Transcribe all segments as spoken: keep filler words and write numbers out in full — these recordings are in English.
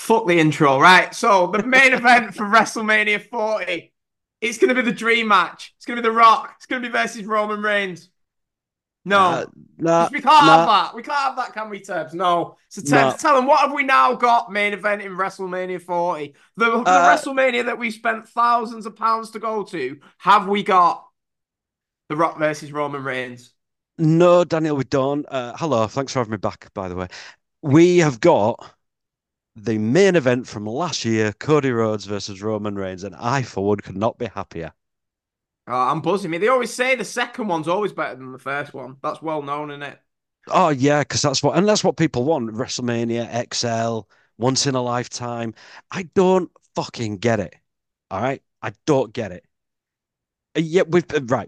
Fuck the intro, right? So the main event for WrestleMania forty, it's going to be the dream match. It's going to be The Rock. It's going to be versus Roman Reigns. Nah, No, nah, just we can't have nah, that. We can't have that, can we, Tubbs? No. So nah. Tubbs, tell them what have we now got main event in WrestleMania forty? The the Uh, WrestleMania that we spent thousands of pounds to go to. Have we got The Rock versus Roman Reigns? no, Daniel, we don't. Uh, hello, thanks for having me back, by the way. We have got the main event from last year, Cody Rhodes versus Roman Reigns, and I, for one, could not be happier. Oh, I'm buzzing me. They always say the second one's always better than the first one. That's well known, isn't it? Oh, yeah, because that's what, and that's what people want. WrestleMania, X L, once in a lifetime. I don't fucking get it. All right? I don't get it. Uh, Yeah, we've, uh, right.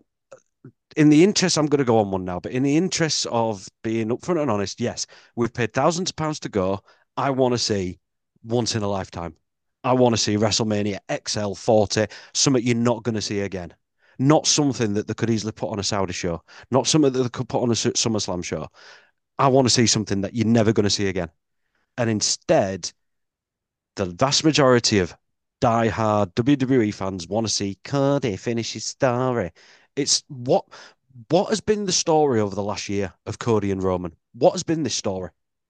In the interest, I'm going to go on one now, but in the interest of being upfront and honest, yes, we've paid thousands of pounds to go. I want to see once in a lifetime. I want to see WrestleMania X L forty, something you're not going to see again. Not something that they could easily put on a Saudi show, not something that they could put on a SummerSlam show. I want to see something that you're never going to see again. And instead, the vast majority of die-hard W W E fans want to see Cody finish his story. It's what what has been the story over the last year of Cody and Roman? What has been this story?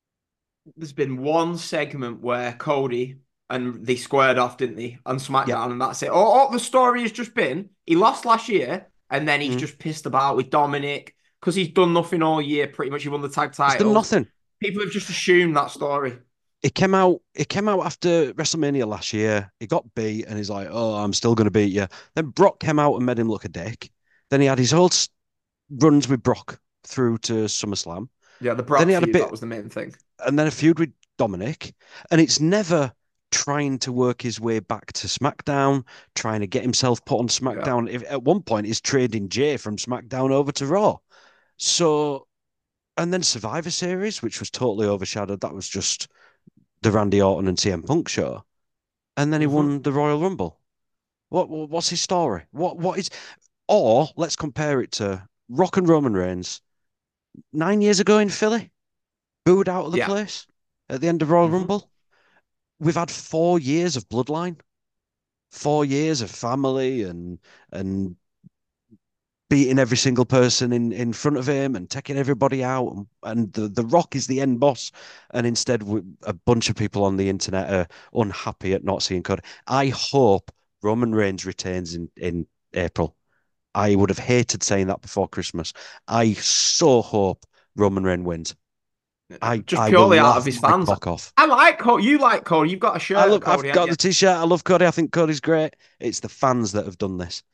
There's been one segment where Cody and they squared off, didn't they, on Yep. SmackDown, and that's it. All, all the story has just been he lost last year, and then he's Mm. just pissed about with Dominic because he's done nothing all year. Pretty much, he won the tag He's done titles. nothing. People have just assumed that story. It came out. It came out after WrestleMania last year. He got beat, and he's like, "Oh, I'm still going to beat you." Then Brock came out and made him look a dick. Then he had his whole runs with Brock through to SummerSlam. Yeah, the Then Brock he had a feud, that bit was the main thing. and then a feud with Dominic, and it's never trying to work his way back to SmackDown, trying to get himself put on Yeah. SmackDown. If at one point he's trading Jay from SmackDown over to Raw. So, and then Survivor Series, which was totally overshadowed. That was just the Randy Orton and C M Punk show, and then he Mm-hmm. won the Royal Rumble. What what's his story? What what is? Or let's compare it to Rock and Roman Reigns nine years ago in Philly, booed out of the Yeah. place at the end of Royal Mm-hmm. Rumble. We've had four years of bloodline, four years of family and and beating every single person in, in front of him and taking everybody out. And, and the, the Rock is the end boss. And instead, we, a bunch of people on the internet are unhappy at not seeing Cody. I hope Roman Reigns retains in, in April. I would have hated saying that before Christmas. I so hope Roman Reigns wins. I, Just I will purely out of laugh his my fans. cock off. I like Cody. You like Cody. You've got a I shirt of look, I've Cody, haven't got you? the t-shirt. I love Cody. I think Cody's great. It's the fans that have done this.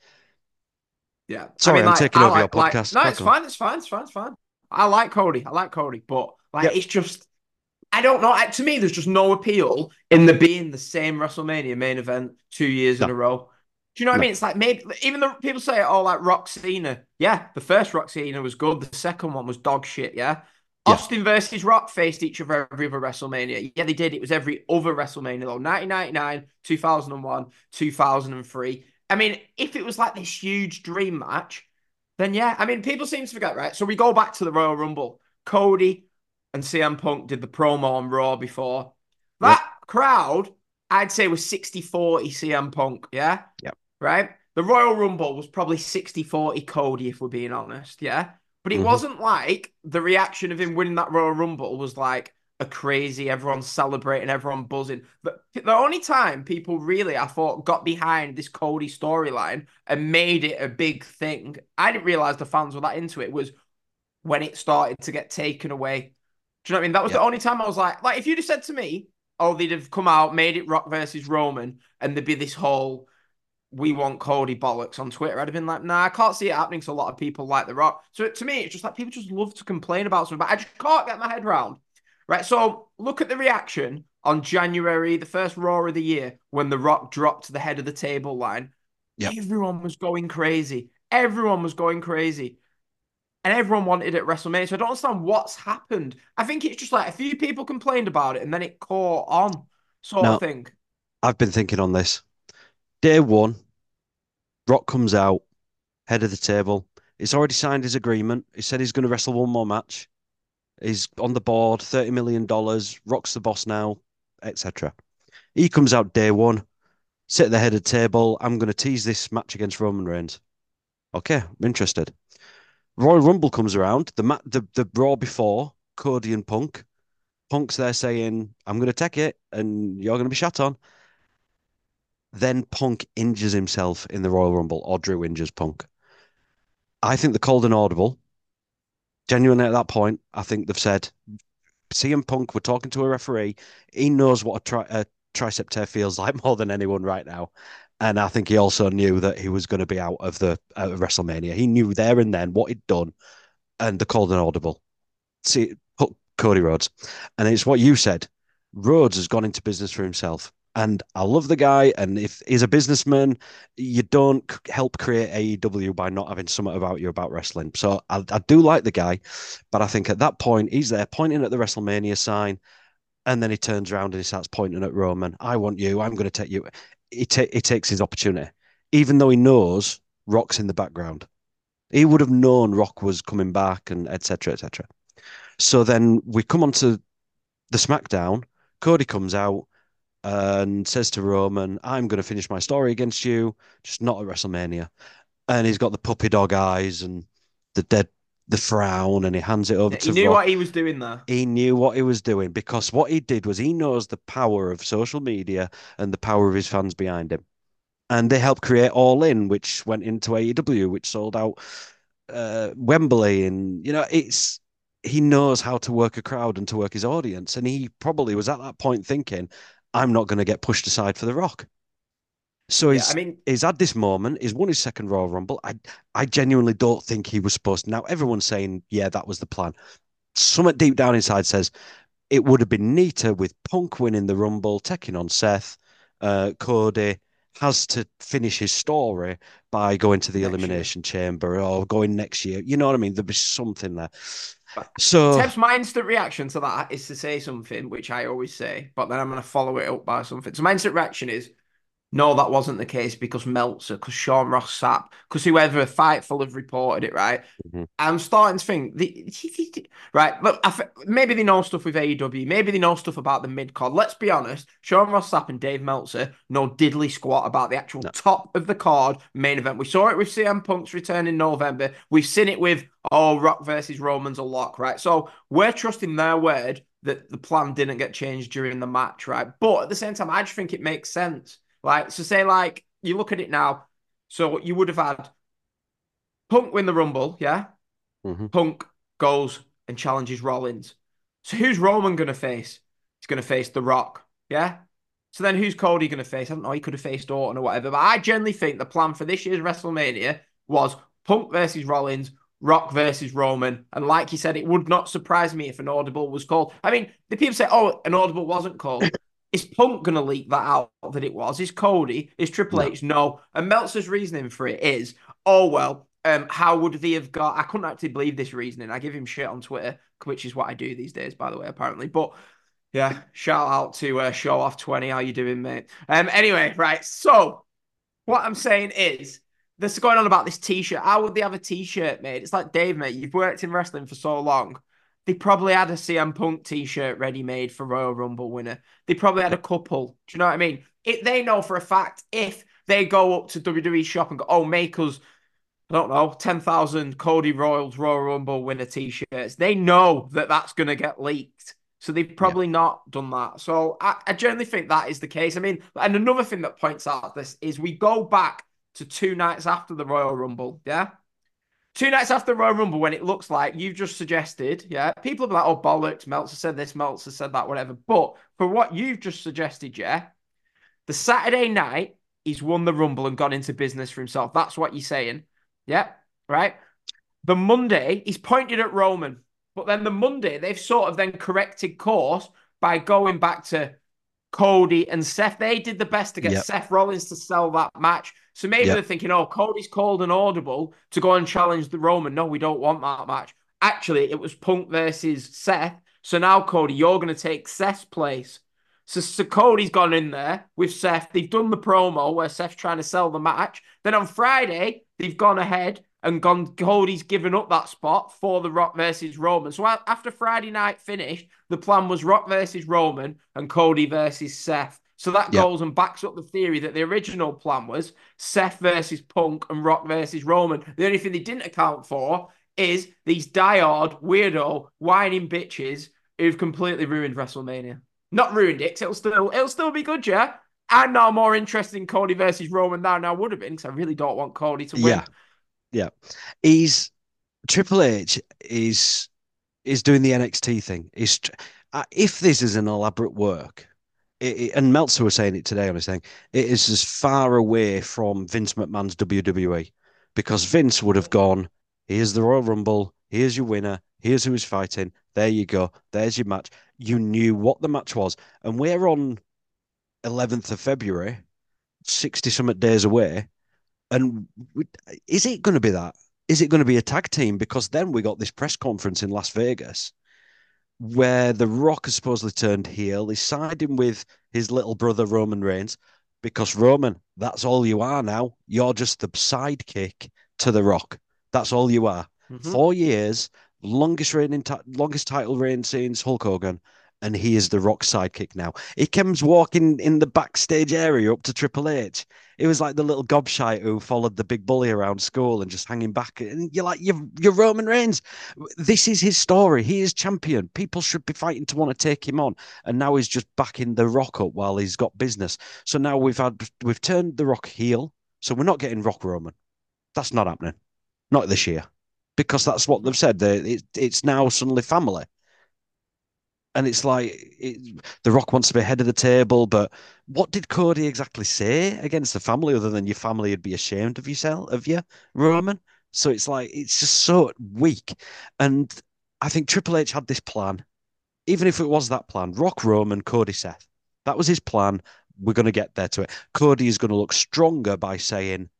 Yeah. I Sorry, mean, I'm like, taking I over your like, like, podcast. no, Crack it's on. fine. It's fine. It's fine. It's fine. I like Cody. I like Cody. But, like, Yep. it's just, I don't know. To me, there's just no appeal in the being the same WrestleMania main event two years in No, a row. Do you know what I no. mean? It's like maybe even the people say, oh, like Rock Cena. Yeah, the first Rock Cena was good. The second one was dog shit. Yeah. Yeah. Austin versus Rock faced each other every other WrestleMania. Yeah, they did. It was every other WrestleMania though. nineteen ninety-nine, two thousand one, two thousand three. I mean, if it was like this huge dream match, then yeah. I mean, people seem to forget, right? So we go back to the Royal Rumble. Cody and C M Punk did the promo on Raw before. Yep. That crowd, I'd say, was sixty forty C M Punk, yeah? Yep. Right? The Royal Rumble was probably sixty forty Cody, if we're being honest, yeah? But it Hmm. wasn't like the reaction of him winning that Royal Rumble was like a crazy, everyone celebrating, everyone buzzing. But the only time people really, I thought, got behind this Cody storyline and made it a big thing, I didn't realize the fans were that into it, was when it started to get taken away. Do you know what I mean? That was the Yep. only time I was like, like if you'd have said to me, oh, they'd have come out, made it Rock versus Roman, and there'd be this whole we want Cody bollocks on Twitter, I'd have been like, nah, I can't see it happening. So a lot of people like The Rock. So to me, it's just like people just love to complain about something, but I just can't get my head around. Right. So look at the reaction on January, the first Raw of the year, when The Rock dropped to the head of the table line. Yep. Everyone was going crazy. Everyone was going crazy and everyone wanted it at WrestleMania. So I don't understand what's happened. I think it's just like a few people complained about it and then it caught on, sort of Now, thing. I've been thinking on this. Day one, Rock comes out, head of the table. He's already signed his agreement. He said he's going to wrestle one more match. He's on the board, thirty million dollars. Rock's the boss now, et cetera. He comes out day one, sit at the head of the table. I'm going to tease this match against Roman Reigns. Okay, I'm interested. Royal Rumble comes around. The mat, the the Raw before Cody and Punk. Punk's there saying, "I'm going to take it, and you're going to be shot on." Then Punk injures himself in the Royal Rumble, or Drew injures Punk. I think they're called an audible. Genuinely, at that point, I think they've said, C M Punk, we're talking to a referee. He knows what a, tri- a tricep tear feels like more than anyone right now. And I think he also knew that he was going to be out of the out of WrestleMania. He knew there and then what he'd done, and they called an audible. See, put Cody Rhodes. And it's what you said. Rhodes has gone into business for himself. And I love the guy. And if he's a businessman, you don't help create A E W by not having something about you about wrestling. So I, I do like the guy. But I think at that point, he's there pointing at the WrestleMania sign. And then he turns around and he starts pointing at Roman. I want you. I'm going to take you. He, ta- he takes his opportunity, even though he knows Rock's in the background. He would have known Rock was coming back and et cetera, et cetera. So then we come on to the SmackDown. Cody comes out and says to Roman, I'm going to finish my story against you, just not at WrestleMania. And he's got the puppy dog eyes and the dead, the frown, and he hands it over He to knew what Rock. he was doing there. He knew what he was doing because what he did was he knows the power of social media and the power of his fans behind him. And they helped create All In, which went into A E W, which sold out uh, Wembley. And, you know, it's he knows how to work a crowd and to work his audience. And he probably was at that point thinking, I'm not going to get pushed aside for The Rock. So Yeah, I he's mean, he's had this moment. He's won his second Royal Rumble. I I genuinely don't think he was supposed to. Now everyone's saying, yeah, that was the plan. Something deep down inside says it would have been neater with Punk winning the Rumble, taking on Seth. Uh, Cody has to finish his story by going to the next year. Elimination Chamber or going next year. You know what I mean? There'd be something there. But So, Teb's my instant reaction to that is to say something, which I always say, but then I'm going to follow it up by something. So my instant reaction is, no, that wasn't the case because Meltzer, because Sean Ross Sapp, because whoever Fightful have reported it, right? mhm, I'm starting to think the right. Look, I th- maybe they know stuff with A E W. Maybe they know stuff about the mid card. Let's be honest. Sean Ross Sapp and Dave Meltzer know diddly squat about the actual no, top of the card main event. We saw it with C M Punk's return in November. We've seen it with oh Rock versus Roman's a lock, right? So we're trusting their word that the plan didn't get changed during the match, right? But at the same time, I just think it makes sense. Like so, say like you look at it now. So you would have had Punk win the Rumble, yeah. mhm, Punk goes and challenges Rollins. So who's Roman going to face? He's going to face The Rock. Yeah. So then who's Cody going to face? I don't know. He could have faced Orton or whatever. But I generally think the plan for this year's WrestleMania was Punk versus Rollins, Rock versus Roman. And like you said, it would not surprise me if an audible was called. I mean, the people say, oh, an audible wasn't called. Is Punk going to leak that out that it was? Is Cody? Is Triple no, H? No. And Meltzer's reasoning for it is, oh, well, um, how would they have got? I couldn't actually believe this reasoning. I give him shit on Twitter, which is what I do these days, by the way, apparently. But yeah, shout out to uh, Show Off twenty. How you doing, mate? Um, anyway, right. So what I'm saying is, this is going on about this T-shirt. How would they have a T-shirt made? It's like Dave, mate. You've worked in wrestling for so long. They probably had a C M Punk T-shirt ready made for Royal Rumble winner. They probably had a couple. Do you know what I mean? It, they know for a fact if they go up to W W E shop and go, oh, make us I don't know, ten thousand Cody Royals Royal Rumble winner t-shirts. They know that that's going to get leaked. So they've yeah, probably not done that. So I, I generally think that is the case. I mean, and another thing that points out this is we go back to two nights after the Royal Rumble, yeah? Two nights after the Royal Rumble when it looks like you've just suggested, yeah? People are like, oh, bollocks, Meltzer said this, Meltzer said that, whatever. But for what you've just suggested, yeah, the Saturday night, he's won the Rumble and gone into business for himself. That's what you're saying. Yeah, right. The Monday, he's pointed at Roman, but then the Monday, they've sort of then corrected course by going back to Cody and Seth. They did the best to get yeah, Seth Rollins to sell that match. So maybe yeah, they're thinking, oh, Cody's called an audible to go and challenge the Roman. No, we don't want that match. Actually, it was Punk versus Seth. So now, Cody, you're going to take Seth's place. So, so Cody's gone in there with Seth. They've done the promo where Seth's trying to sell the match. Then on Friday, they've gone ahead and gone. Cody's given up that spot for the Rock versus Roman. So after Friday night finished, the plan was Rock versus Roman and Cody versus Seth. So that Yep. goes and backs up the theory that the original plan was Seth versus Punk and Rock versus Roman. The only thing they didn't account for is these diehard, weirdo, whining bitches who've completely ruined WrestleMania. Not ruined it, 'cause it'll still it'll still be good, yeah. I'm now more interested in Cody versus Roman now than I would have been because I really don't want Cody to Yeah. win. Yeah. He's Triple H is is doing the N X T thing. Is uh, if this is an elaborate work, it, it- and Meltzer was saying it today on his thing, it is as far away from Vince McMahon's W W E because Vince would have gone, here's the Royal Rumble, here's your winner, here's who is fighting, there you go, there's your match. You knew what the match was, and we're on eleventh of February, sixty something days away, and we, is it going to be that? Is it going to be a tag team? Because then we got this press conference in Las Vegas where The Rock has supposedly turned heel. He's siding with his little brother Roman Reigns because Roman, that's all you are now. You're just the sidekick to The Rock. That's all you are. Mm-hmm. Four years, longest reigning, longest title reign since Hulk Hogan, and he is The Rock's sidekick now. He comes walking in the backstage area up to Triple H. It was like the little gobshite who followed the big bully around school and just hanging back. And you're like, you're, you're Roman Reigns. This is his story. He is champion. People should be fighting to want to take him on. And now he's just backing the Rock up while he's got business. So now we've had we've turned the Rock heel. So we're not getting Rock Roman. That's not happening. Not this year. Because that's what they've said. They, it, it's now suddenly family. And it's like it, the Rock wants to be head of the table, but what did Cody exactly say against the family other than your family would be ashamed of yourself, of you, Roman? So it's like it's just so weak. And I think Triple H had this plan, even if it was that plan, Rock Roman, Cody Seth. That was his plan. We're going to get there to it. Cody is going to look stronger by saying,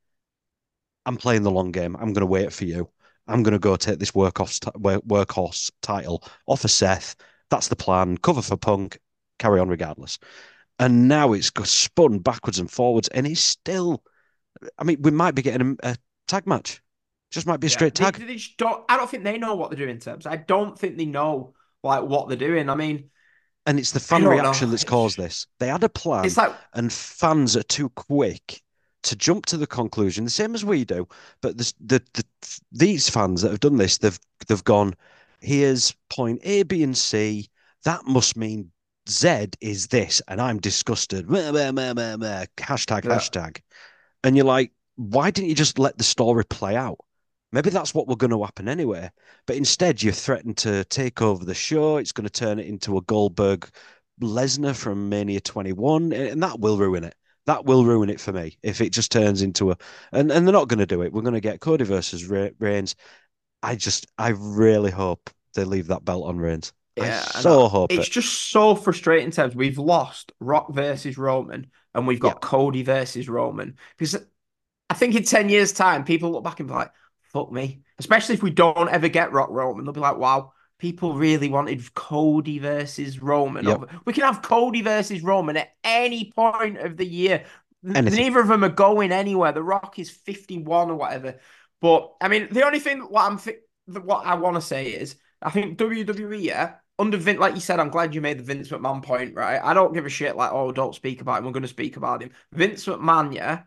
I'm playing the long game. I'm going to wait for you. I'm going to go take this workhorse, workhorse title off of Seth. That's the plan. Cover for Punk. Carry on regardless. And now it's got spun backwards and forwards, and he's still. I mean, we might be getting a, a tag match. Just might be a Yeah, straight they, tag. they just don't. I don't think they know what they're doing, terms. I don't think they know like what they're doing. I mean, And it's the I fan don't know. reaction that's It's caused this. They had a plan, it's like and fans are too quick to jump to the conclusion, the same as we do. But the, the, the these fans that have done this, they've they've gone, here's point A, B, and C. That must mean Z is this, and I'm disgusted. Meh, meh, meh, meh, meh. Hashtag, yeah, hashtag. And you're like, why didn't you just let the story play out? Maybe that's what we're going to happen anyway. But instead, you threaten to take over the show. It's going to turn it into a Goldberg Lesnar from Mania twenty-one, and that will ruin it. That will ruin it for me if it just turns into a. And, and they're not going to do it. We're going to get Cody versus Reigns. I just, I really hope they leave that belt on Reigns. I yeah, I know. so hope It's it. just so frustrating. Terms we've lost Rock versus Roman, and we've Yeah, got Cody versus Roman because I think in ten years' time, people look back and be like, fuck me. Especially if we don't ever get Rock Roman, they'll be like, wow, people really wanted Cody versus Roman yep. over. We can have Cody versus Roman at any point of the year. Anything. Neither of them are going anywhere. The Rock is fifty-one or whatever. But I mean, the only thing what I'm th- what I want to say is I think W W E, yeah, under Vince, like you said, I'm glad you made the Vince McMahon point, right? I don't give a shit like, oh, don't speak about him. We're going to speak about him. Vince McMahon, yeah,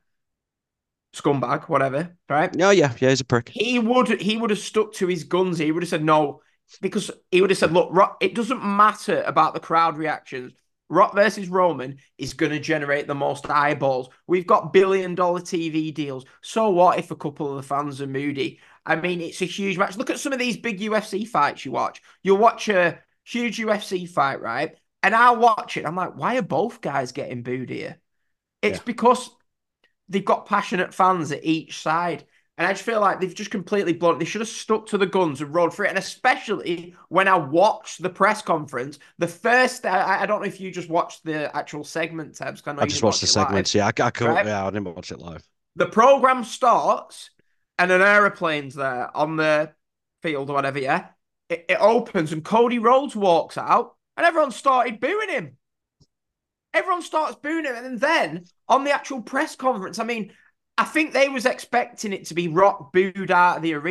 scumbag, whatever, right? Oh, yeah, yeah, he's a prick. He would he would have stuck to his guns. He would have said no because he would have said, look, Rock, it doesn't matter about the crowd reactions. Rock versus Roman is going to generate the most eyeballs. We've got billion dollar T V deals. So what if a couple of the fans are moody? I mean, it's a huge match. Look at some of these big U F C fights you watch. You'll watch a huge U F C fight, right? And I'll watch it. I'm like, why are both guys getting booed here? It's Yeah. because they've got passionate fans at each side. And I just feel like they've just completely blown it. They should have stuck to the guns and rode for it. And especially when I watched the press conference, the first, I, I don't know if you just watched the actual segment, Tabs, because I know I you just didn't watched watch the it live, segments. Yeah, I, I couldn't. right? Yeah, I didn't watch it live. The program starts and an aeroplane's there on the field or whatever, yeah? It, it opens and Cody Rhodes walks out and everyone started booing him. Everyone starts booing him. And then on the actual press conference, I mean, I think they was expecting it to be Rock booed out of the arena.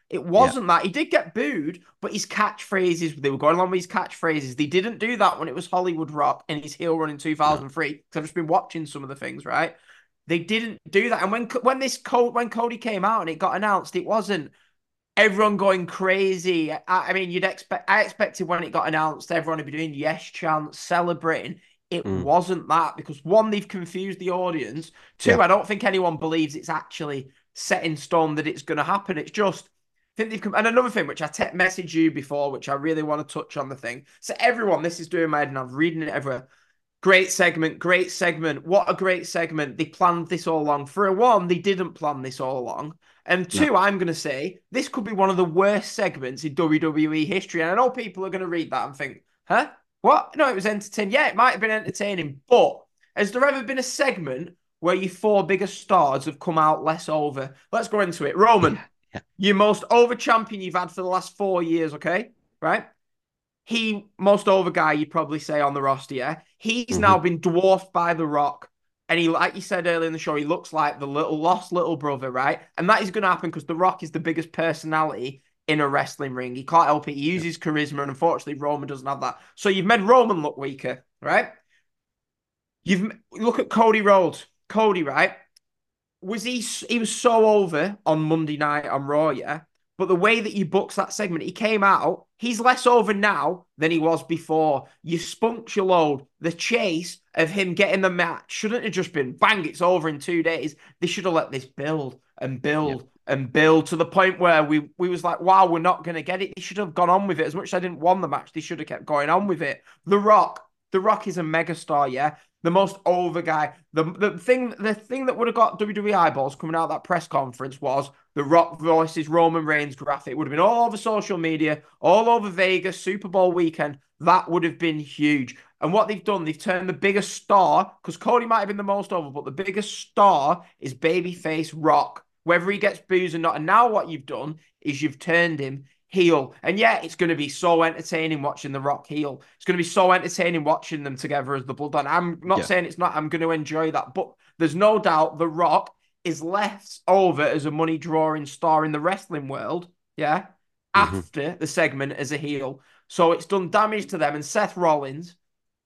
It Yeah. wasn't that. He did get booed, but his catchphrases, they were going along with his catchphrases. They didn't do that when it was Hollywood Rock and his heel run in No. two thousand three, because I've just been watching some of the things, right? They didn't do that. And when when this code when Cody came out and it got announced, it wasn't everyone going crazy. I, I mean, you'd expect. I expected when it got announced, everyone would be doing yes chants, celebrating. It Mm. wasn't that because one, they've confused the audience. Yeah. Two, I don't think anyone believes it's actually set in stone that it's going to happen. It's just. I think they've come, and another thing which I te- messaged you before, which I really want to touch on the thing. So everyone, this is doing my head, and I'm reading it everywhere. Great segment, great segment. What a great segment. They planned this all along. For a one, they didn't plan this all along. And No. two, I'm going to say this could be one of the worst segments in W W E history. And I know people are going to read that and think, huh? What? No, it was entertaining. Yeah, it might have been entertaining. But has there ever been a segment where your four biggest stars have come out less over? Let's go into it. Roman, Yeah. Yeah. your most over champion you've had for the last four years, okay? Right? He most over guy you'd probably say on the roster, yeah. He's Hmm. now been dwarfed by The Rock. And he, like you said earlier in the show, he looks like the little lost little brother, right? And that is going to happen because The Rock is the biggest personality in a wrestling ring. He can't help it. He Yeah. uses charisma, and unfortunately, Roman doesn't have that. So you've made Roman look weaker, right? You've look at Cody Rhodes. Cody, right? Was he he was so over on Monday night on Raw, yeah. But the way that you booked that segment, he came out, he's less over now than he was before. You spunked your load. The chase of him getting the match shouldn't have just been bang, it's over in two days. They should have let this build and Yeah. build and build to the point where we we was like, wow, we're not gonna get it. They should have gone on with it. As much as I didn't want the match, they should have kept going on with it. The Rock, The Rock is a megastar, yeah, the most over guy. The the thing the thing that would have got W W E eyeballs coming out of that press conference was the Rock versus Roman Reigns graphic. It would have been all over social media, all over Vegas, Super Bowl weekend. That would have been huge. And what they've done, they've turned the biggest star, because Cody might have been the most over, but the biggest star is babyface Rock, whether he gets booze or not. And now what you've done is you've turned him heel. And yeah, it's going to be so entertaining watching The Rock heel. It's going to be so entertaining watching them together as the Bloodline. I'm not Yeah. saying it's not. I'm going to enjoy that. But there's no doubt The Rock is left over as a money drawing star in the wrestling world. Yeah. Hmm. After the segment as a heel. So it's done damage to them. And Seth Rollins,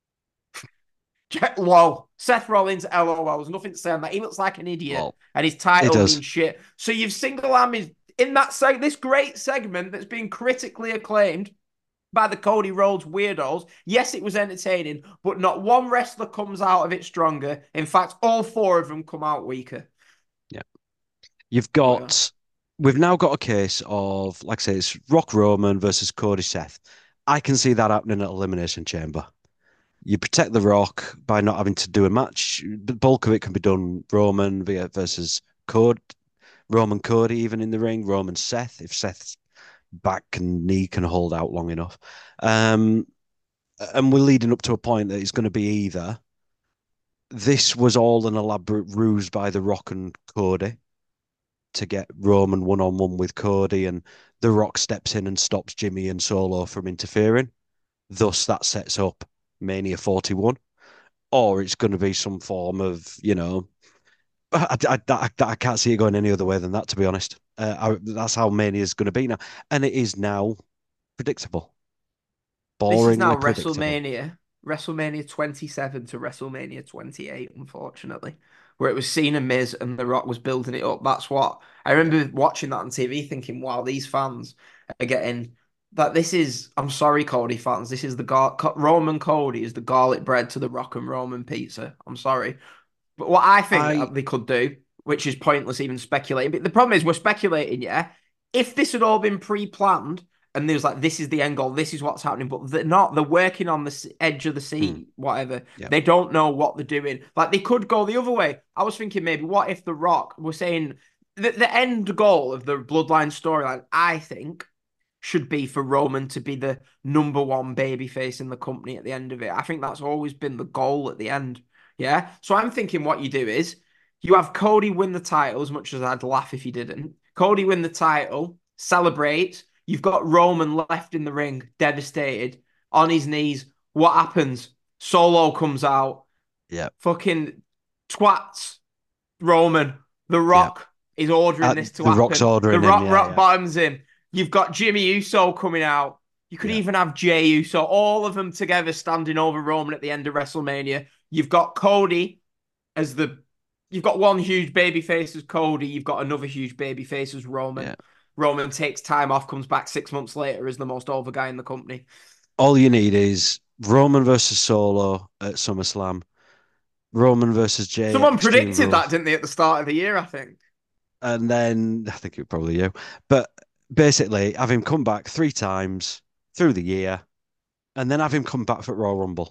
lol. Seth Rollins, lol. There's nothing to say on that. He looks like an idiot Well, and his it title does. means shit. So you've single handed in that seg- this great segment that's been critically acclaimed by the Cody Rhodes weirdos. Yes, it was entertaining, but not one wrestler comes out of it stronger. In fact, all four of them come out weaker. Yeah. You've But yeah. got, we've now got a case of, like I say, it's Rock Roman versus Cody Seth. I can see that happening at Elimination Chamber. You protect the Rock by not having to do a match. The bulk of it can be done Roman via versus Code, Roman Cody, even in the ring, Roman Seth, if Seth's back and knee can hold out long enough. Um, and we're leading up to a point that it's going to be either this was all an elaborate ruse by The Rock and Cody to get Roman one on one with Cody, and The Rock steps in and stops Jimmy and Solo from interfering. Thus, that sets up Mania forty-one. Or it's going to be some form of, you know, I, I, I, I can't see it going any other way than that, to be honest. Uh, I, that's how Mania is going to be now. And it is now predictable, This is now boringly predictable. WrestleMania, WrestleMania twenty-seven to WrestleMania twenty-eight, unfortunately, where it was Cena, Miz, and The Rock was building it up. That's what I Yeah. remember watching that on T V, thinking, "Wow, these fans are getting that. This is, I'm sorry, Cody fans. This is the gar- Roman Cody is the garlic bread to the Rock and Roman pizza. I'm sorry, but what I think I, they could do, which is pointless even speculating, but the problem is we're speculating, yeah. If this had all been pre-planned and there's like this is the end goal, this is what's happening, but they're not. They're working on the edge of the mm, seat, whatever. yeah, They don't know what they're doing. Like they could go the other way. I was thinking maybe what if The Rock were saying the, the end goal of the Bloodline storyline, I think, should be for Roman to be the number one babyface in the company at the end of it. I think that's always been the goal at the end. Yeah. So I'm thinking what you do is you have Cody win the title, as much as I'd laugh if he didn't. Cody win the title, celebrate. You've got Roman left in the ring, devastated, on his knees. What happens? Solo comes out, yeah, fucking twats Roman. The yeah. Rock is ordering Uh, this to the Rock's happen. The ordering him. Rock Yeah, rock yeah, bottoms him. You've got Jimmy Uso coming out. You could Yeah, even have Jey Uso, all of them together standing over Roman at the end of WrestleMania. You've got Cody as the. You've got one huge baby face as Cody. You've got another huge baby face as yeah. Roman. Roman takes time off, comes back six months later as the most over guy in the company. All you need is Roman versus Solo at SummerSlam, Roman versus Jay at Someone Extreme predicted that, Rules, didn't they, at the start of the year, I think? and then I think it was probably you, but basically have him come back three times through the year, and then have him come back for Royal Rumble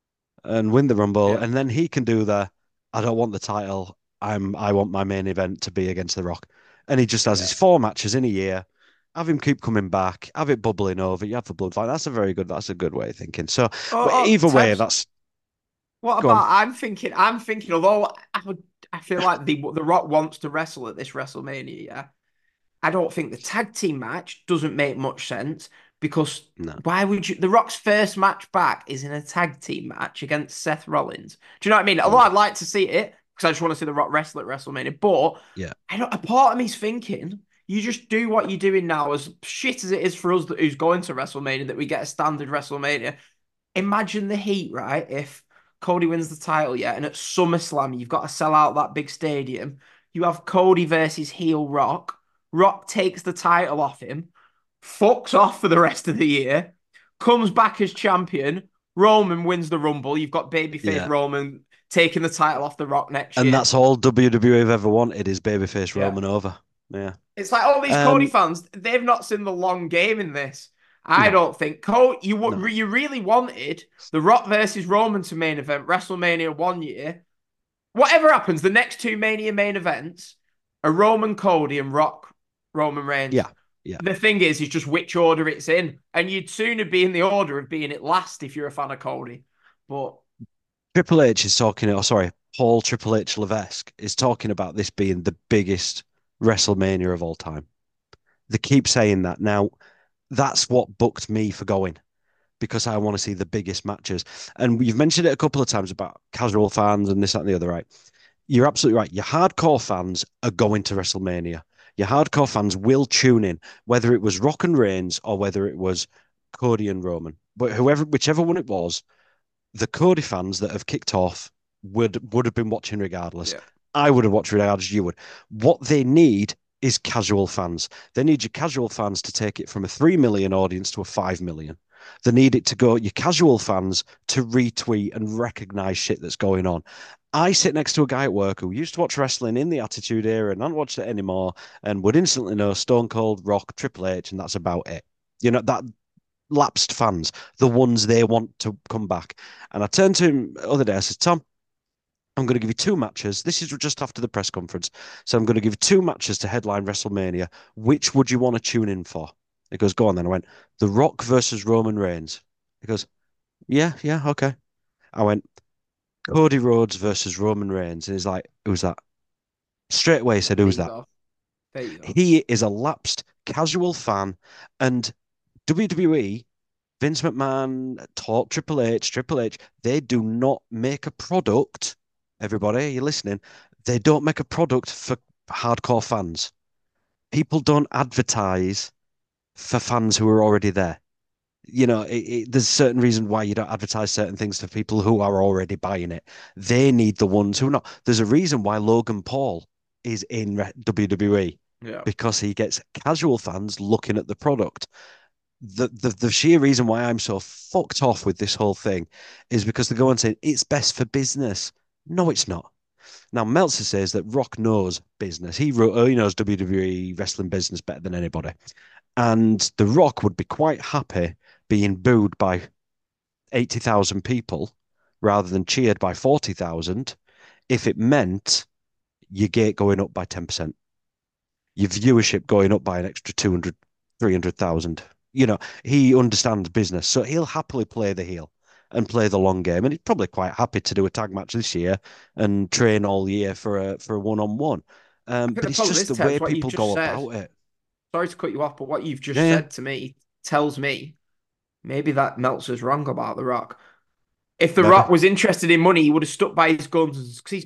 and win the Rumble, Yeah. and then he can do the I don't want the title. I'm I want my main event to be against The Rock, and he just has Yeah. his four matches in a year. Have him keep coming back, have it bubbling over. You have the bloodline. That's a very good. That's a good way of thinking. So, Oh, but oh, either way, Tebs, that's what go on. about I'm thinking I'm thinking although I would I feel like the the Rock wants to wrestle at this WrestleMania, yeah. I don't think the tag team match doesn't make much sense because No, why would you? The Rock's first match back is in a tag team match against Seth Rollins. Do you know what I mean? Although mm, I'd like to see it because I just want to see the Rock wrestle at WrestleMania, but yeah, I don't. A part of me's thinking you just do what you're doing now, as shit as it is for us that who's going to WrestleMania, that we get a standard WrestleMania. Imagine the heat, right? If Cody wins the title, yeah, and at SummerSlam you've got to sell out that big stadium. You have Cody versus heel Rock. Rock takes the title off him, fucks off for the rest of the year, comes back as champion. Roman wins the Rumble. You've got babyface yeah. Roman taking the title off the Rock next And year. that's all W W E have ever wanted is babyface Yeah. Roman over. Yeah. It's like all these Cody Um. fans, they've not seen the long game in this. I No. don't think Cody. You No. you really wanted the Rock versus Roman to main event WrestleMania one year. Whatever happens, the next two Mania main events are Roman Cody and Rock Roman Reigns. Yeah. Yeah. The thing is, is just which order it's in, and you'd sooner be in the order of being it last if you're a fan of Cody. But Triple H is talking. Oh, sorry. Paul Triple H Levesque is talking about this being the biggest WrestleMania of all time. They keep saying that. Now, that's what booked me for going because I want to see the biggest matches. And you've mentioned it a couple of times about casual fans and this, that, and the other, right? You're absolutely right. Your hardcore fans are going to WrestleMania. Your hardcore fans will tune in, whether it was Rock and Reigns or whether it was Cody and Roman. But whoever, whichever one it was, the Cody fans that have kicked off would would have been watching regardless. yeah, I would have watched regardless. You would. What they need is casual fans. They need your casual fans to take it from a three million audience to a five million. They need it to go, your casual fans to retweet and recognize shit that's going on. I sit next to a guy at work who used to watch wrestling in the Attitude Era and not watched it anymore and would instantly know Stone Cold, Rock, Triple H, and that's about it. You know, that lapsed fans, the ones they want to come back. And I turned to him the other day, I said, Tom, I'm going to give you two matches. This is just after the press conference. So I'm going to give you two matches to headline WrestleMania. Which would you want to tune in for? He goes, go on then. I went, The Rock versus Roman Reigns. He goes, yeah, yeah, okay. I went, Cody Rhodes versus Roman Reigns. And he's like, who's that? Straight away he said, there who's you that? go. There you go. He is a lapsed casual fan. And W W E, Vince McMahon, taught Triple H, Triple H, they do not make a product. Everybody, you're listening. They don't make a product for hardcore fans. People don't advertise for fans who are already there. You know, it, it, there's certain reason why you don't advertise certain things to people who are already buying it. They need the ones who are not. There's a reason why Logan Paul is in W W E Yeah. because he gets casual fans looking at the product. The, the the sheer reason why I'm so fucked off with this whole thing is because they go on saying it's best for business. No, it's not. Now Meltzer says that Rock knows business. He wrote, oh, he knows W W E wrestling business better than anybody, and The Rock would be quite happy being booed by eighty thousand people rather than cheered by forty thousand if it meant your gate going up by ten percent, your viewership going up by an extra two hundred, three hundred thousand. You know, he understands business, so he'll happily play the heel and play the long game. And he's probably quite happy to do a tag match this year and train all year for a for a one on one. I Um, think but the it's problem just is, the way Tebs, what you've people just go said. about it. Sorry to cut you off, but what you've Yeah, just yeah, said to me tells me maybe that Meltzer's wrong about The Rock. If The maybe. Rock was interested in money, he would have stuck by his guns because he's part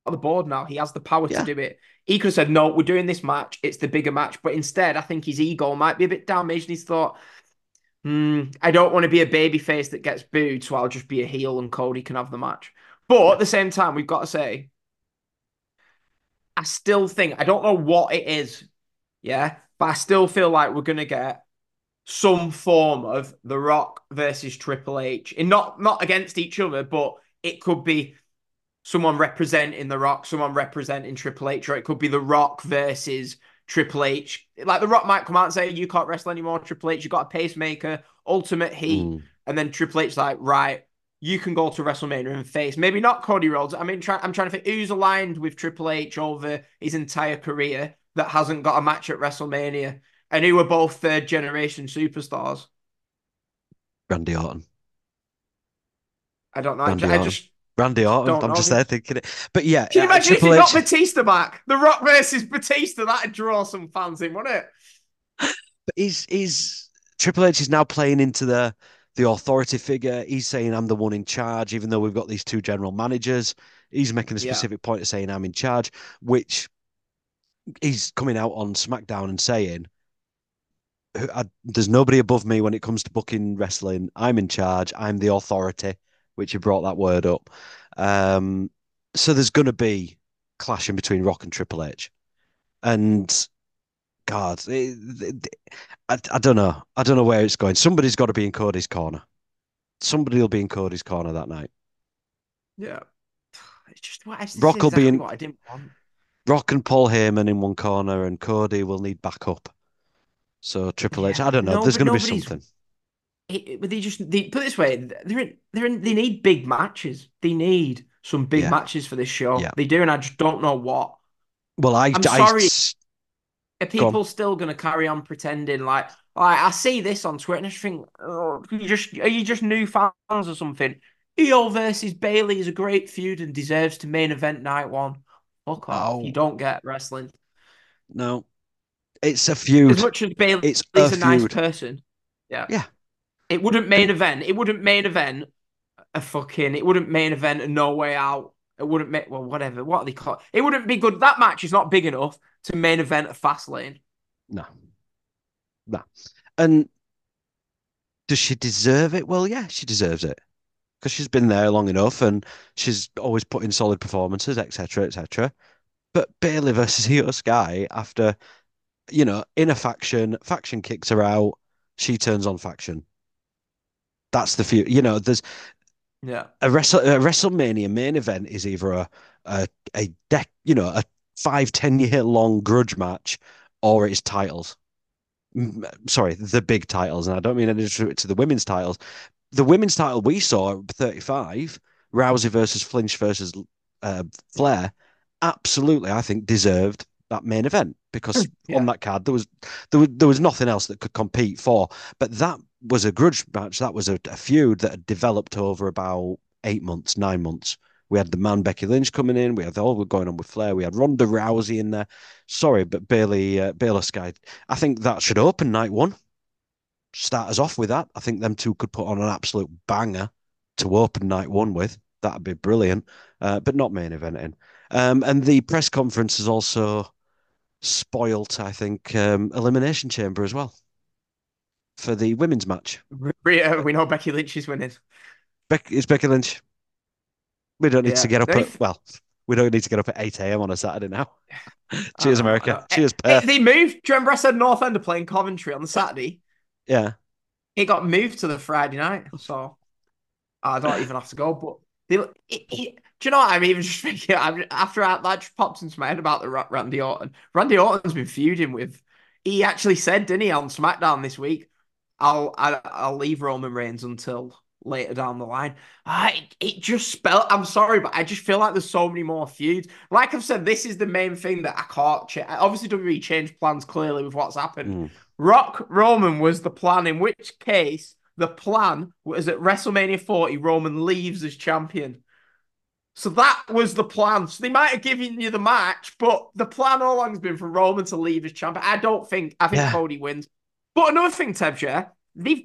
the board now. He has the power to Yeah. do it. He could have said, no, we're doing this match. It's the bigger match. But instead, I think his ego might be a bit damaged. And he's thought, hmm, I don't want to be a baby face that gets booed, so I'll just be a heel and Cody can have the match. But Yeah. at the same time, we've got to say, I still think, I don't know what it is, yeah, but I still feel like we're going to get some form of The Rock versus Triple H. And not, not against each other, but it could be someone representing The Rock, someone representing Triple H, or it could be The Rock versus Triple H. Like The Rock might come out and say, "You can't wrestle anymore, Triple H. You got a pacemaker, ultimate heat," Mm. and then Triple H like, "Right, you can go to WrestleMania and face maybe not Cody Rhodes. I mean, try, I'm trying to think who's aligned with Triple H over his entire career that hasn't got a match at WrestleMania, and who are both third generation superstars. Randy Orton. I don't know. I, Randy I Orton. just, Randy just Orton. don't I'm know. just there thinking it. But yeah, Can you uh, imagine if Triple he got H. Batista back? The Rock versus Batista, that'd draw some fans in, wouldn't it? But he's he's Triple H is now playing into the the authority figure. He's saying I'm the one in charge, even though we've got these two general managers. He's making a Yeah. specific point of saying I'm in charge, which he's coming out on SmackDown and saying I, there's nobody above me when it comes to booking wrestling. I'm in charge. I'm the authority, which he brought that word up. Um, so there's going to be clashing between Rock and Triple H, and God, it, it, I, I don't know. I don't know where it's going. Somebody's got to be in Cody's corner. Somebody will be in Cody's corner that night. Yeah. It's just what this is Rock will be exactly in what I didn't want. Rock and Paul Heyman in one corner, and Cody will need backup. So Triple H, Yeah, I but don't know. no, There's but going to be nobody's. something. It, but they just they put it this way, they're in, they're in, they need big matches. They need some big Yeah, matches for this show. yeah. They do, and I just don't know what. Well, I, I'm I, sorry, are go on. people still going to carry on pretending like, like I see this on Twitter and I just think, oh, you just are you just new fans or something? E O versus Bailey is a great feud and deserves to main event night one. Fuck off! You Oh don't get wrestling. no, it's a As feud. much as Bailey's It's a a nice feud. person, yeah, Yeah, it wouldn't main and event. It wouldn't main event a fucking. It wouldn't main event a No Way Out. It wouldn't make well whatever. What are they call it? Wouldn't be good. That match is not big enough to main event a fast lane. no, no. And does she deserve it? Well, yeah, she deserves it because she's been there long enough and she's always put in solid performances, et cetera, et cetera. But Bailey versus Io Sky after, you know, in a faction, faction kicks her out, she turns on faction. That's the feud. You know, there's Yeah, a, Wrestle, a WrestleMania main event is either a a a deck, you know, a five ten year long grudge match, or it's titles. Sorry, the big titles, and I don't mean any disrespect to the women's titles. The women's title we saw at thirty-five, Rousey versus Flinch versus uh, Flair, absolutely, I think deserved that main event because on yeah, that card there was there was there was nothing else that could compete for. But that was a grudge match. That was a, a feud that had developed over about eight months, nine months. We had the man Becky Lynch coming in. We had all going on with Flair. We had Ronda Rousey in there. Sorry, but Bailey uh, Baylor Sky. I think that should open night one. Start us off with that. I think them two could put on an absolute banger to open night one with. That'd be brilliant, uh, but not main eventing. Um, and the press conference is also spoilt, I think, um, Elimination Chamber as well for the women's match. Rhea, we know Becky Lynch is winning. Beck, is Becky Lynch. We don't need to Yeah, get up they, at, well, we don't need to get up at eight a m on a Saturday now. I Cheers, know, I America. know. Eh, Cheers, eh, Perth. they moved. Do you remember I said North End are playing Coventry on the Saturday? Yeah. It got moved to the Friday night, so I don't even have to go. But they, it, it, do you know what I'm even just thinking? I'm, after that, that just popped into my head about the Randy Orton. Randy Orton's been feuding with. He actually said, didn't he, on SmackDown this week? I'll I, I'll leave Roman Reigns until later down the line. I it just spelled. I'm sorry, but I just feel like there's so many more feuds. Like I've said, this is the main thing that I can't change. Obviously, W W E changed plans clearly with what's happened. Mm. Rock Roman was the plan. In which case, the plan was at WrestleMania forty, Roman leaves as champion. So that was the plan. So they might have given you the match, but the plan all along has been for Roman to leave as champion. I don't think. I think Yeah. Cody wins. But another thing, Tebs, yeah, they've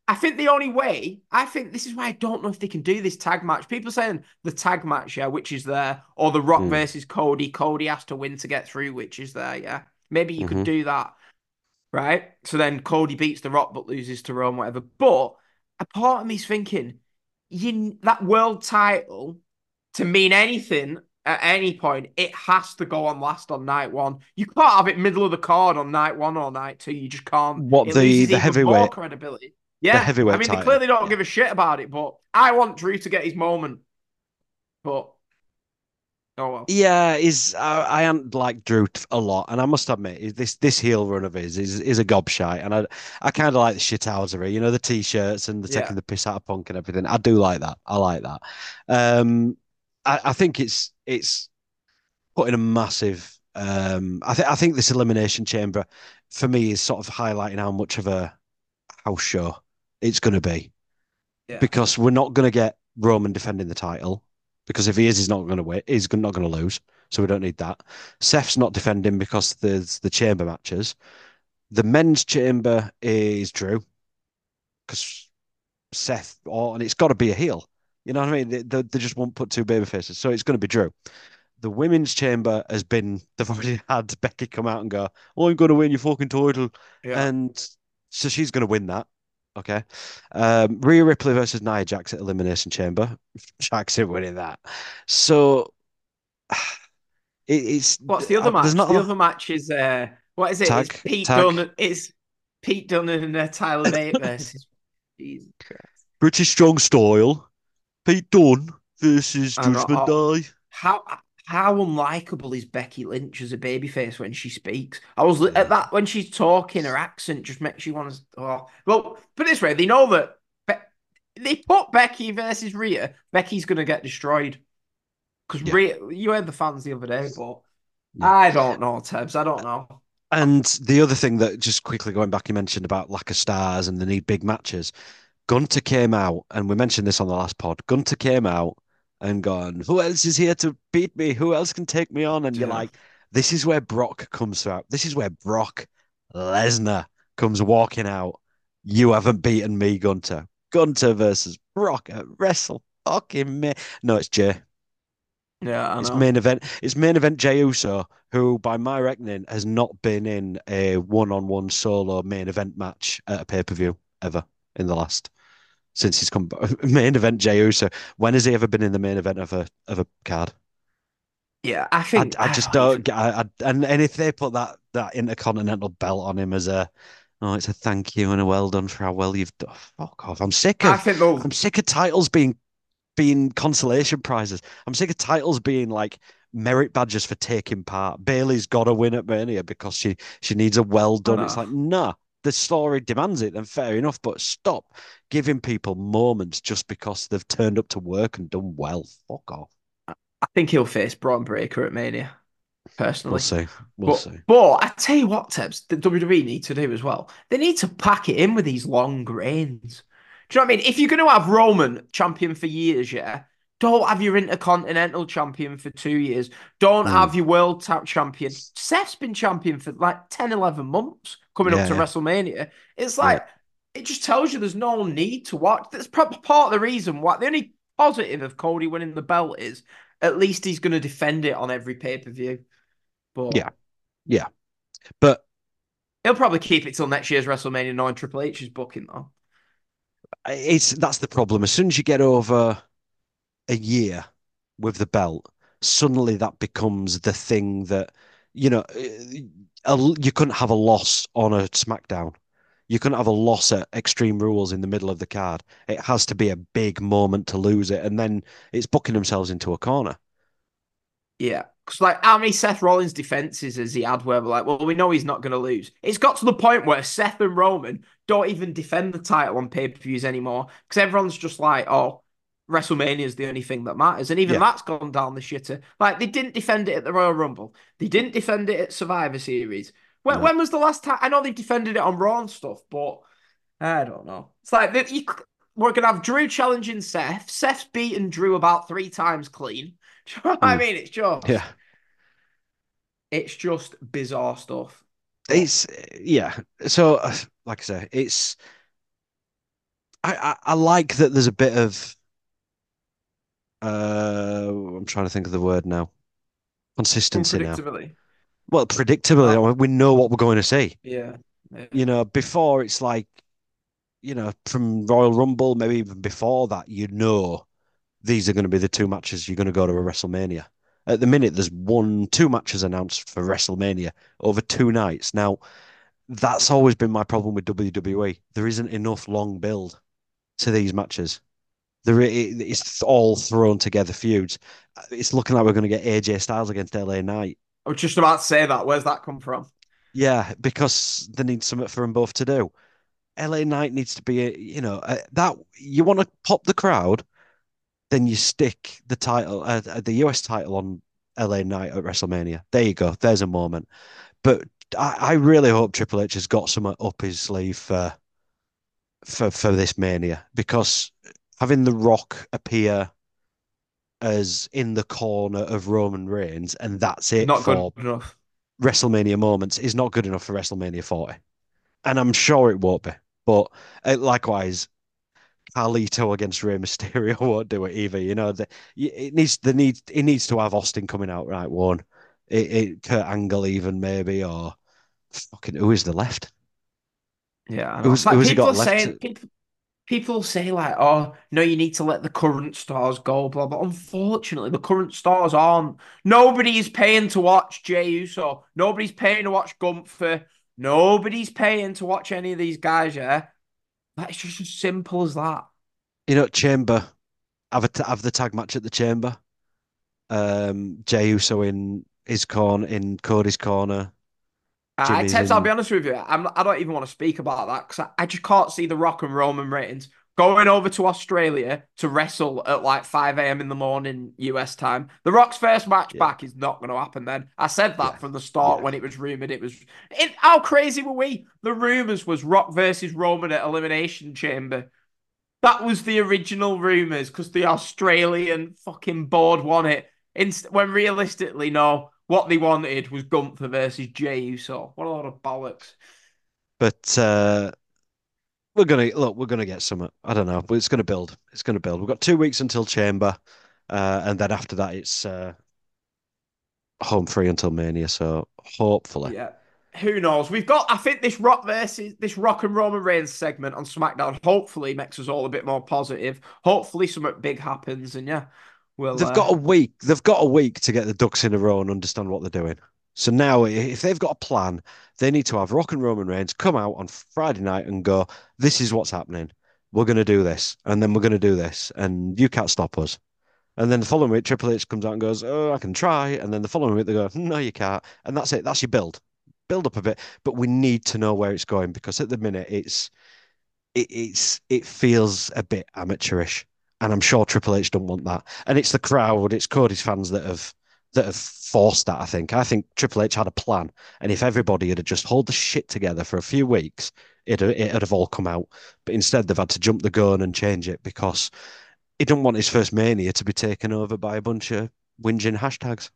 I think the only way, I think this is why I don't know if they can do this tag match. People saying the tag match, yeah, which is there, or the Rock Mm. versus Cody. Cody has to win to get through, which is there, yeah. Maybe you could Hmm. do that, right? So then Cody beats the Rock but loses to Rome, whatever. But a part of me's thinking, you that world title to mean anything at any point, it has to go on last on night one. You can't have it middle of the card on night one or night two. You just can't. What It the loses the even more heavyweight credibility. the Yeah, I heavyweight mean they title? clearly don't Yeah. give a shit about it, but I want Drew to get his moment. But oh well. Yeah, is I, I haven't liked Drew t- a lot, and I must admit, is this this heel run of his is is a gobshite, and I I kind of like the shithousery, you know, the t-shirts and the taking Yeah, the piss out of Punk and everything. I do like that. I like that. Um, I, I think it's it's putting a massive. Um, I think I think this elimination chamber for me is sort of highlighting how much of a house show it's going to be yeah, because we're not going to get Roman defending the title because if he is, he's not going to win. He's not going to lose, so we don't need that. Seth's not defending because there's the chamber matches. The men's chamber is Drew because Seth, or and it's got to be a heel. You know what I mean? They, they, they just won't put two baby faces, so it's going to be Drew. The women's chamber has been they've already had Becky come out and go, "Oh, I'm going to win your fucking title," yeah. and so she's going to win that. Okay. Um, Rhea Ripley versus Nia Jax at Elimination Chamber. Jax is winning that. So it, it's What's the other uh, there's match? not a The lot. other match is uh, what is it? It's Tag, Pete tag. Dunne. It's Pete Dunne and uh, Tyler Bate versus Jesus Christ. British Strong Style. Pete Dunne versus I know. Judgment Oh, Day. how how unlikable is Becky Lynch as a babyface when she speaks? I was li- at Yeah. that when she's talking, her accent just makes you want to. Oh, well, put it this way: they know that Be- they put Becky versus Rhea. Becky's gonna get destroyed because Yeah. Rhea. You heard the fans the other day, but Yeah. I don't know, Tebs. I don't know. And the other thing that just quickly going back, you mentioned about lack of stars and the need big matches. Gunter came out, and we mentioned this on the last pod. Gunter came out and gone, who else is here to beat me? Who else can take me on? And you're Yeah, like, this is where Brock comes out. This is where Brock Lesnar comes walking out. You haven't beaten me, Gunter. Gunter versus Brock at Wrestle. Fucking me. No, it's Jay. yeah, I It's know. main event. It's main event Jey Uso, who, by my reckoning, has not been in a one-on-one solo main event match at a pay-per-view ever in the last since he's come back. Main event Jey Uso. When has he ever been in the main event of a of a card? Yeah, I I, think I I just don't don't even. get. I, I, and and if they put that that intercontinental belt on him as a oh, it's a thank you and a well done for how well you've done. Fuck off. I'm sick I of think they'll. I'm sick of titles being being consolation prizes. I'm sick of titles being like merit badges for taking part. Bailey's got to win at Mania because she she needs a well I done. It's know. like, nah, the story demands it, then fair enough. But stop giving people moments just because they've turned up to work and done well. Fuck off. I think he'll face Braun Breaker at Mania, We'll personally. see. We'll But see. but I tell you what, Tebs, the W W E need to do as well. They need to pack it in with these long reigns. Do you know what I mean? If you're going to have Roman champion for years, yeah, don't have your Intercontinental champion for two years. Don't Mm. have your World Tap champion. Seth's been champion for like ten, eleven months coming up Yeah, to yeah, WrestleMania. It's yeah. like, it just tells you there's no need to watch. That's probably part of the reason why. The only positive of Cody winning the belt is at least he's going to defend it on every pay per view. But Yeah, yeah. But he'll probably keep it till next year's WrestleMania, knowing Triple H is booking though. it's that's the problem. As soon as you get over a year with the belt, suddenly that becomes the thing that, you know, a, you couldn't have a loss on a SmackDown. You couldn't have a loss at Extreme Rules in the middle of the card. It has to be a big moment to lose it, and then it's booking themselves into a corner. Yeah. Because, like, how many Seth Rollins defenses has he had where we're like, well, we know he's not going to lose? It's got to the point where Seth and Roman don't even defend the title on pay per views anymore because everyone's just like, oh, WrestleMania is the only thing that matters. And even Yeah, that's gone down the shitter. Like, they didn't defend it at the Royal Rumble, they didn't defend it at Survivor Series. When, no, when was the last time? I know they've defended it on Raw and stuff, but I don't know. It's like that you, we're gonna have Drew challenging Seth. Seth's beaten Drew about three times clean. Do you know what I mm, mean? It's just, yeah. it's just bizarre stuff. But It's yeah. So, uh, like I say, it's I, I, I like that there's a bit of uh I'm trying to think of the word now. Consistency now. Unpredictability. Well, Not. predictably, we know what we're going to see. Yeah. Yeah. You know, before it's like, you know, from Royal Rumble, maybe even before that, you know these are going to be the two matches you're going to go to a WrestleMania. At the minute, there's one, two matches announced for WrestleMania over two nights. Now, that's always been my problem with W W E. There isn't enough long build to these matches. There, it's all thrown together feuds. It's looking like we're going to get A J Styles against L A Knight. I was just about to say that. Where's that come from? Yeah, because they need something for them both to do. L A Knight needs to be, you know, uh, that you want to pop the crowd, then you stick the title, uh, uh, the U S title on L A Knight at WrestleMania. There you go. There's a moment. But I, I really hope Triple H has got something up his sleeve for for for this Mania because having The Rock appear as in the corner of Roman Reigns and that's it Not good for enough. WrestleMania moments is not good enough for WrestleMania forty. And I'm sure it won't be. But uh, likewise, Carlito against Rey Mysterio won't do it either. You know, the, it needs the need it needs to have Austin coming out right one. It, it Kurt Angle even maybe or fucking who is the left? Yeah, I know. It's Who's like who's he people got are left? saying, To, people, people say like, oh, no, you need to let the current stars go, blah, blah. Unfortunately, the current stars aren't. Nobody is paying to watch Jey Uso. Nobody's paying to watch Gunther. Nobody's paying to watch any of these guys, yeah? That's just as simple as that. you know, Chamber have a have the tag match at the Chamber. Um, Jey Uso in his corner, in Cody's corner. Uh, Jimmy's Tebs, I'll be in. honest with you. I'm, I don't even want to speak about that because I, I just can't see The Rock and Roman Reigns going over to Australia to wrestle at like five a m in the morning U S time. The Rock's first match Yeah, back is not going to happen then. I said yeah, that from the start yeah. when it was rumored. It was. It, how crazy were we? The rumors was Rock versus Roman at Elimination Chamber. That was the original rumors because the Australian fucking board won it. Inst- when realistically, no, what they wanted was Gunther versus Jey Uso. What a lot of bollocks. But uh, we're gonna look. We're gonna get some. I don't know, but it's gonna build. It's gonna build. We've got two weeks until Chamber, uh, and then after that, it's uh, home free until Mania. So hopefully, Yeah. Who knows? We've got, I think, this Rock versus this Rock and Roman Reigns segment on SmackDown hopefully makes us all a bit more positive. Hopefully, something big happens, and yeah, we'll. they've Uh, got a week. They've got a week to get the ducks in a row and understand what they're doing. So now, if they've got a plan, they need to have Rock and Roman Reigns come out on Friday night and go, "This is what's happening. We're going to do this, and then we're going to do this, and you can't stop us." And then the following week, Triple H comes out and goes, "Oh, I can try." And then the following week, they go, "No, you can't." And that's it. That's your build. Build up a bit, but we need to know where it's going because at the minute, it's it, it's it feels a bit amateurish, and I'm sure Triple H don't want that. And it's the crowd, it's Cody's fans that have that have forced that. I think. I think Triple H had a plan, and if everybody had just hold the shit together for a few weeks, it it'd have all come out. But instead, they've had to jump the gun and change it because he didn't want his first mania to be taken over by a bunch of whinging hashtags.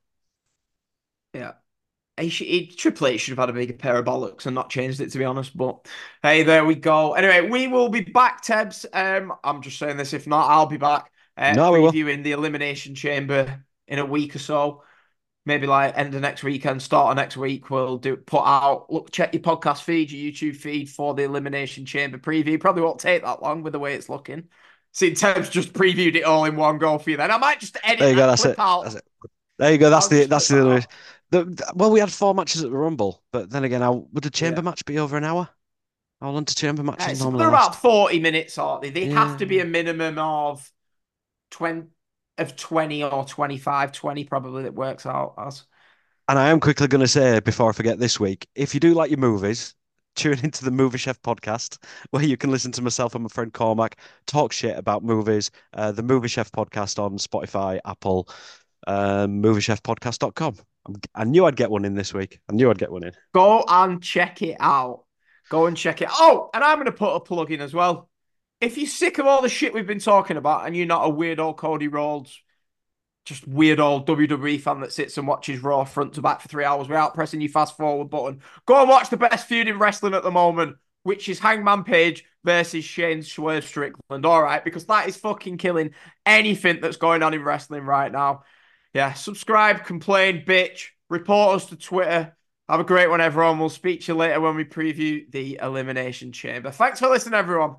yeah. He should, he, Triple H should have had a bigger pair of bollocks and not changed it, to be honest. But hey, there we go. Anyway, we will be back, Tebs. Um, I'm just saying this. If not, I'll be back uh, No, we will. previewing the Elimination Chamber in a week or so. Maybe like end of next weekend, start of next week. We'll do put out. Look, check your podcast feed, your YouTube feed for the Elimination Chamber preview. Probably won't take that long with the way it's looking. See, Tebs just previewed it all in one go for you. Then I might just There edit you go. that That's clip it. out. That's it. There you go. That's I'll the just that's clip that the, out. the, the well, we had four matches at the Rumble, but then again, how, would the chamber Yeah. match be over an hour? How long do chamber Uh, matches so normally they're about last? forty minutes, aren't they? They have to be Yeah. a minimum of twenty of twenty or twenty-five, twenty probably that works out as. And I am quickly going to say before I forget this week, if you do like your movies, tune into the Movie Chef podcast, where you can listen to myself and my friend Cormac talk shit about movies. Uh, the Movie Chef podcast on Spotify, Apple, um, movie chef podcast dot com. I knew I'd get one in this week. I knew I'd get one in. Go and check it out. Go and check it. Oh, and I'm going to put a plug in as well. If you're sick of all the shit we've been talking about and you're not a weird old Cody Rhodes, just weird old W W E fan that sits and watches Raw front to back for three hours without pressing your fast forward button, go and watch the best feud in wrestling at the moment. which is Hangman Page versus Shane Swerve Strickland. All right, because that is fucking killing anything that's going on in wrestling right now. Yeah, subscribe, complain, bitch, report us to Twitter. Have a great one, everyone. We'll speak to you later when we preview the Elimination Chamber. Thanks for listening, everyone.